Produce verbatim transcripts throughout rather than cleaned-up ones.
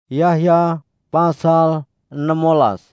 Yahya pasal enam belas.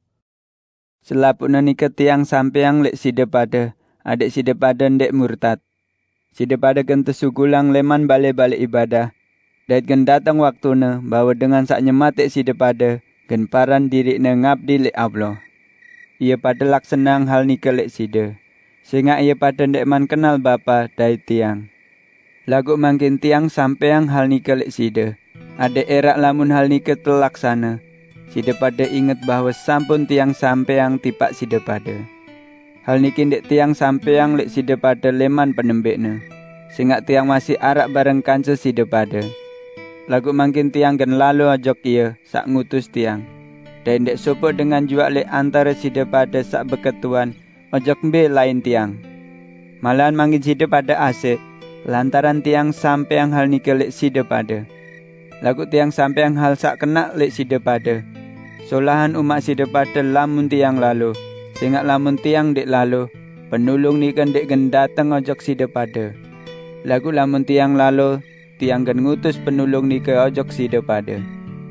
Selapuna nika tiang sampeang lek sida pada, adek sida pada ndek murtad. Sida pada gen tesugulang leman balik-balik ibadah. Dait gen datang waktuna bahwa dengan sak nyematik sida pada gen paran dirikna ngabdi lek Allah. Ia pada laksenang hal nika lek sida, sehingga ia pada ndek man kenal Bapa dait tiang. Lagu mangkin tiang sampeang hal nika lek sida. Adek erak lamun hal nika telaksana. Sida pada inget bahwa sampun tiang sampeang tipak sida pada. Hal niki ndek tiang sampeang lek sida pada leman penembekna. Sehingga tiang masih arak bareng kanca sida pada. Lagu mangkin tiang gen lalu ajok ia sak ngutus tiang. Dan ndek sopo dengan juak lek antara sida pada sak beketuan ojok mbe lain tiang. Malahan mangkin sida pada asik lantaran tiang sampeang hal nika lek sida pada. Lagu tiang sampeang hal sak kena lek sida pada. Solahan umat sida pada lamun tiang lalu. Sehingga lamun tiang dek lalu, penulung ni kan dek gen datang ojok sida pada. Lagu lamun tiang lalu, tiang gen ngutus penulung ni ke ojok sida pada.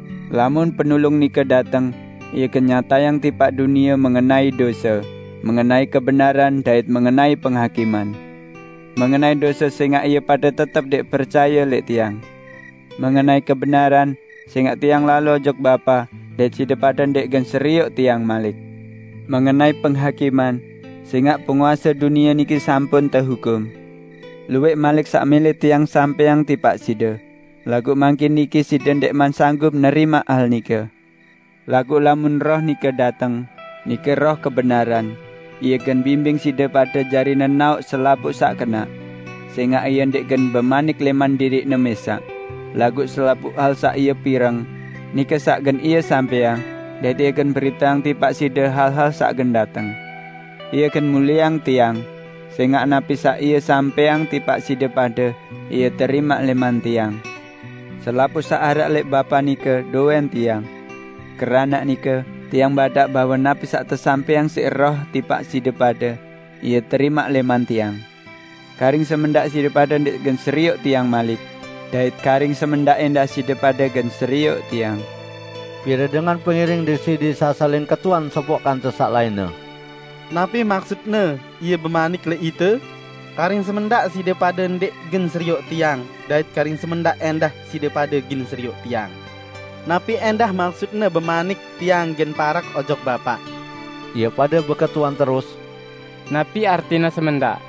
Lamun penulung ni ke datang, ia kenyata yang tipak dunia mengenai dosa, mengenai kebenaran dait mengenai penghakiman. Mengenai dosa sehingga ia pada tetap dek percaya lek tiang. Mengenai kebenaran, sehingga tiang lalu ojok Bapa, dan sida pada ndek gen seriuk tiang malik. Mengenai penghakiman, sehingga penguasa dunia niki sampun terhukum. Luwek malik sak milih tiang sampeang tipak sida. Lagu mangkin niki sida ndek man sanggup nerima hal nika. Lagu lamun roh nika datang, nika roh kebenaran. Ia gen bimbing sida pada jari nenauk selaput sak kena. Sehingga ia ndek gen bemanik leman diri nemesak. Lagu selaput hal sak ia pirang, nika sak gen ia sampeang, dan ia gen beritang tipak sida hal-hal sak gen datang. Ia gen muliang tiang, sehingga napi sak ia sampeang tipak sida pada, ia terima leman tiang. Selaput sak arak lek Bapa nika doen tiang. Kerana nika, tiang badak bahwa napi sak tersampeang si roh tipak sida pada, ia terima leman tiang. Karing semendak sida pada ndek gen seriuk tiang malik. Dait karing semendak endah sida pada gen seriuk tiang. Pira dengan pengiring di sidi sasalin ketuan sopok kan sesak lainnya. Napi maksudnya ia bermanik le itu? Karing semendak sida pada ndek gen seriuk tiang. Dait karing semendak endah sida pada gen seriuk tiang. Napi endah maksudnya bermanik tiang gen parak ojok Bapa. Ia pada beketuan terus. Napi artina semendak.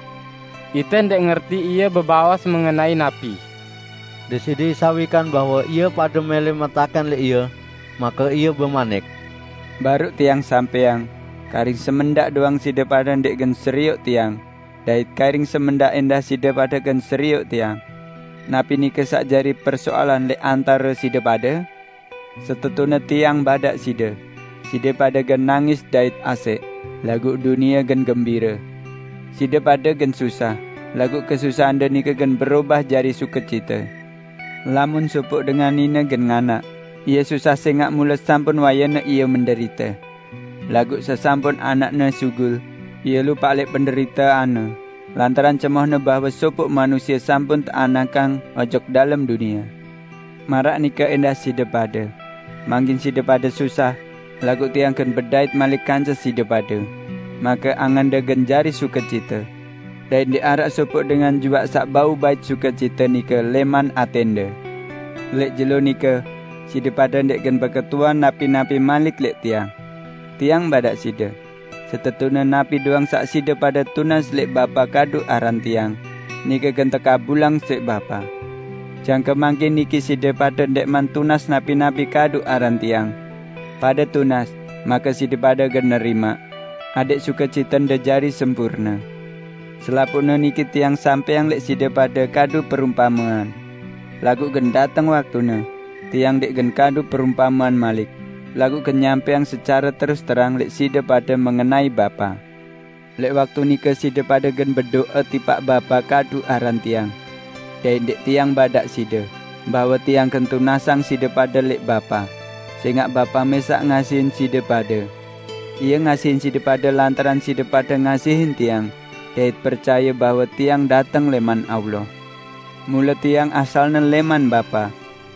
Ita ndek ngerti ia berbawas mengenai napi. Disidi sawikan bahwa ia pada mele matakan le ia, maka ia bermanik. Baru tiang sampeang, karing semendak doang sida pada ndek gen seriuk tiang. Dait karing semendak endah sida pada gen seriuk tiang. Napi nika sak jari persoalan le antara sida pada. Setetuna tiang badak sida. Sida pada gen nangis dait asik. Lagu dunia gen gembira. Sida pada gen susah. Lagu kesusahan dan nika gen berubah jari sukacita. Lamun supuk dengan nina gen nganak. Ia susah sengak mula sampun wayana ia menderita. Lagu sesampun anaknya sugul. Ia lupa lek penderita ana. Lantaran cemohna bahwa supuk manusia sampun teanakang ojok dalam dunia. Marak nika endah sida pada. Mangkin sida pada susah. Lagu tiang ken bedait malik kanca sida pada. Maka anganda gen jari sukacita. Dan diarak supuk dengan juak sak bau bait sukacita nika leman atenda. Lek jelo nika, sida pada ndek gen beketuan napi-napi malik lek tiang. Tiang badak sida. Setetuna napi doang sak sida pada tunas lek Bapa kadu aran tiang. Nika gen teka bulang sek Bapa. Jangka mangkin niki sida pada ndek man tunas napi-napi kadu aran tiang. Pada tunas, maka sida pada gen nerima. Adek sukacita nda jari sempurna. Selapuna niki tiang sampeang lek sida pada kadu perumpamaan. Lagu gen datang waktuna, tiang dek gen kadu perumpamaan malik. Lagu gen nyampeang secara terus terang lek sida pada mengenai Bapa. Lek waktu nika sida pada gen berdoa tipak Bapa kadu aran tiang. Dan dek tiang badak sida, bahwa tiang kentu nasang sida pada lek Bapa. Sehingga Bapa mesak ngasihin sida pada. Ia ngasihin sida pada lantaran sida pada ngasihin tiang. Dait percaya bahwa tiang datang leman Allah. Mula tiang asalnya leman Bapa.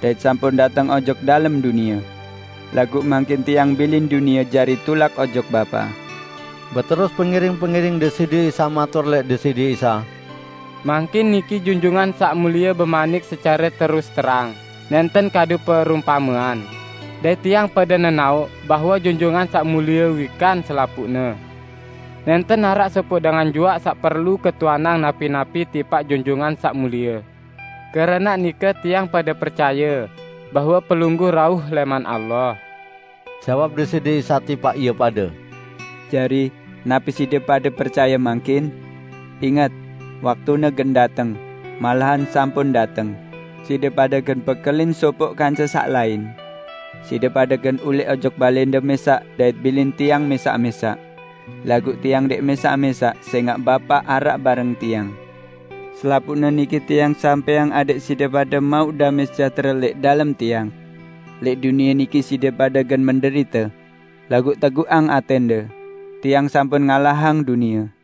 dait sampun datang ojok dalam dunia. Lagu mangkin tiang bilin dunia jari tulak ojok Bapa. Beterus pengiring-pengiring Deside Isa matur lek Deside Isa, Mangkin niki junjungan sak mulia bemanik secara terus terang, nenten kadu perumpamaan. Dai tiang pada nenau bahwa junjungan sak mulia wikan selapukna. Nenten harak sepo dengan jua sak perlu ketuanang napi-napi tipak junjungan sak mulia. Karena nika tiang pada percaya bahwa pelungguh rauh leman Allah. Jawab Deside Isa tipak ia pada, Jari, napi side pada percaya mangkin? Ingat, waktuna gen dateng, malahan sampun dateng. Side pada gen pekelin sopok kanca sak lain. Side pada gen ulik ojok balenda mesak dait bilin tiang mesak-mesak. Lagu tiang dek mesak-mesak sengak Bapa arak bareng tiang. Selapukna niki tiang sampeang adek side pada mau damai sejahtera lek dalam tiang. Lek dunia niki side pada gen menderita. Lagu teguang atende. Tiang sampun ngalahang dunia.